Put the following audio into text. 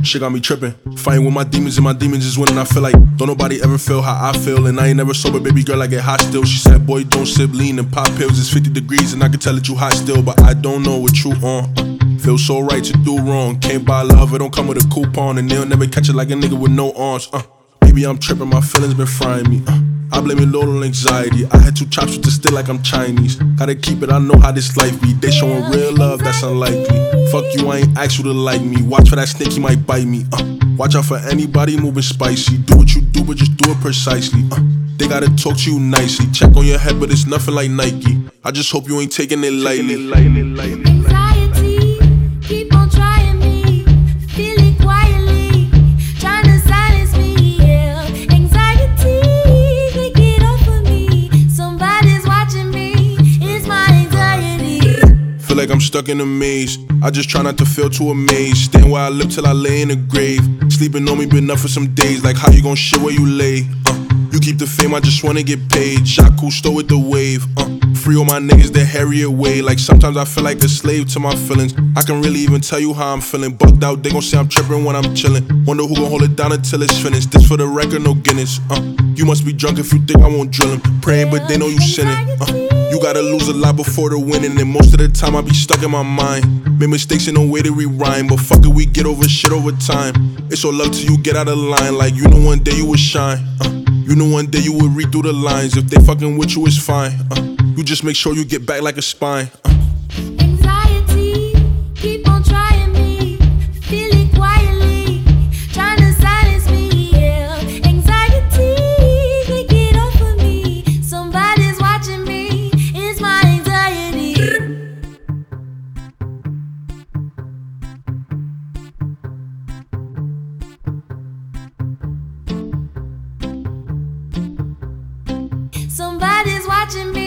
Shit got me tripping. Fighting with my demons and my demons is winning. I feel like don't nobody ever feel how I feel. And I ain't never sober, baby girl, I get hot still. She said, boy, don't sip lean and pop pills. It's 50 degrees and I can tell that you hot still. But I don't know what you on. Feel so right to do wrong. Can't buy love, it don't come with a coupon. And they'll never catch it like a nigga with no arms. Maybe I'm tripping, my feelings been frying me. I blame it low on anxiety. I had 2 chops with the still like I'm Chinese. Gotta keep it, I know how this life be. They showing real love, that's unlikely. Fuck you, I ain't asked you to like me. Watch for that snake, he might bite me. Watch out for anybody moving spicy. Do what you do, but just do it precisely. They gotta talk to you nicely. Check on your head, but it's nothing like Nike. I just hope you ain't taking it lightly. Anxiety, keep on trying me. Feel it quietly, trying to silence me, yeah. Anxiety, can't get off of me. Somebody's watching me, it's my anxiety. Feel like I'm stuck in a maze. I just try not to feel too amazed. Staying where I live till I lay in the grave. Sleeping on me been enough for some days. Like how you gon' shit where you lay? You keep the fame, I just wanna get paid. Jacques Cousteau with the wave. Free all my niggas that harry away. Like sometimes I feel like a slave to my feelings. I can really even tell you how I'm feeling. Bugged out, they gon' say I'm tripping when I'm chillin'. Wonder who gon' hold it down until it's finished. This for the record, no Guinness. You must be drunk if you think I won't drill him. Praying, but they know you sinning. You gotta lose a lot before the winning. And most of the time I be stuck in my mind. Made mistakes in no way to rewind. But fuck it, we get over shit over time. It's all love till you get out of line. Like you know one day you would shine. You know one day you would read through the lines. If they fucking with you, it's fine. You just make sure you get back like a spine. Anxiety, keep on trying me. Feel it quietly, trying to silence me, yeah. Anxiety, can't get off of me. Somebody's watching me, it's my anxiety. Somebody's watching me.